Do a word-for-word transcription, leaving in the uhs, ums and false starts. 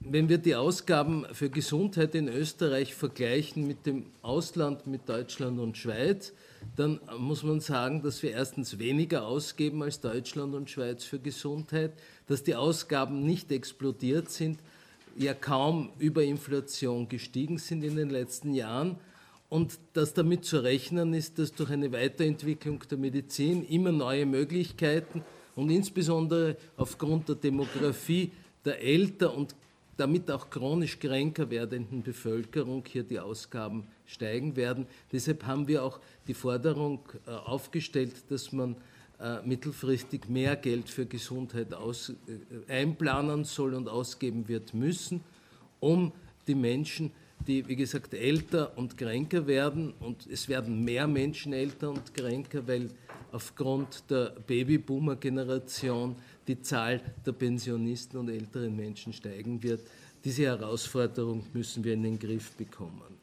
wenn wir die Ausgaben für Gesundheit in Österreich vergleichen mit dem Ausland, mit Deutschland und Schweiz, dann muss man sagen, dass wir erstens weniger ausgeben als Deutschland und Schweiz für Gesundheit, dass die Ausgaben nicht explodiert sind, ja kaum über Inflation gestiegen sind in den letzten Jahren und dass damit zu rechnen ist, dass durch eine Weiterentwicklung der Medizin immer neue Möglichkeiten und insbesondere aufgrund der Demografie der älter und damit auch chronisch kränker werdenden Bevölkerung hier die Ausgaben steigen werden. Deshalb haben wir auch die Forderung äh, aufgestellt, dass man äh, mittelfristig mehr Geld für Gesundheit aus, äh, einplanen soll und ausgeben wird müssen, um die Menschen, die, wie gesagt, älter und kränker werden, und es werden mehr Menschen älter und kränker, weil aufgrund der Babyboomer-Generation die Zahl der Pensionisten und älteren Menschen steigen wird. Diese Herausforderung müssen wir in den Griff bekommen.